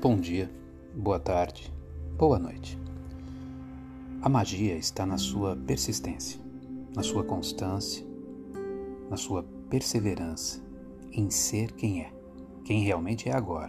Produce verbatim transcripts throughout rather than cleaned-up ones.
Bom dia, boa tarde, boa noite. A magia está na sua persistência, na sua constância, na sua perseverança em ser quem é, quem realmente é agora.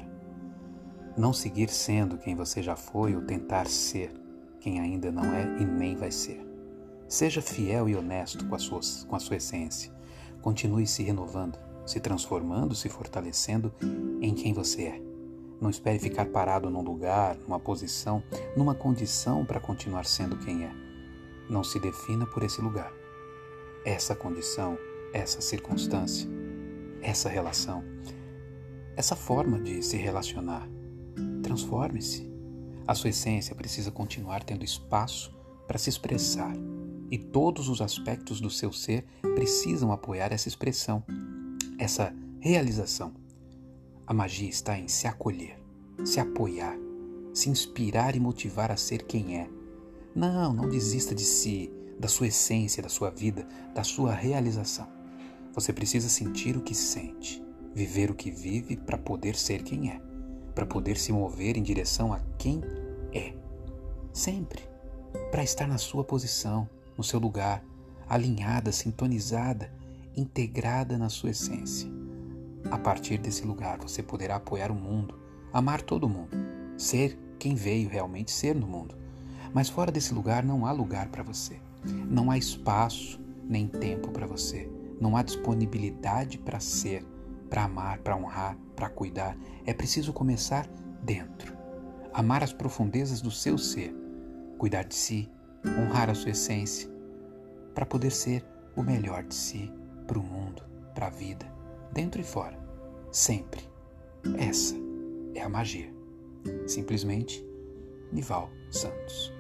Não seguir sendo quem você já foi ou tentar ser quem ainda não é e nem vai ser. Seja fiel e honesto com a sua, com a sua essência. Continue se renovando, se transformando, se fortalecendo em quem você é. Não espere ficar parado num lugar, numa posição, numa condição para continuar sendo quem é. Não se defina por esse lugar. Essa condição, essa circunstância, essa relação, essa forma de se relacionar. Transforme-se. A sua essência precisa continuar tendo espaço para se expressar. E todos os aspectos do seu ser precisam apoiar essa expressão, essa realização. A magia está em se acolher, se apoiar, se inspirar e motivar a ser quem é. Não, não desista de si, da sua essência, da sua vida, da sua realização. Você precisa sentir o que sente, viver o que vive para poder ser quem é, para poder se mover em direção a quem é. Sempre, para estar na sua posição, no seu lugar, alinhada, sintonizada, integrada na sua essência. A partir desse lugar, você poderá apoiar o mundo, amar todo mundo, ser quem veio realmente ser no mundo. Mas fora desse lugar não há lugar para você. Não há espaço nem tempo para você. Não há disponibilidade para ser, para amar, para honrar, para cuidar. É preciso começar dentro. Amar as profundezas do seu ser, cuidar de si, honrar a sua essência, para poder ser o melhor de si, para o mundo, para a vida. Dentro e fora, sempre. Essa é a magia. Simplesmente, Nival Santos.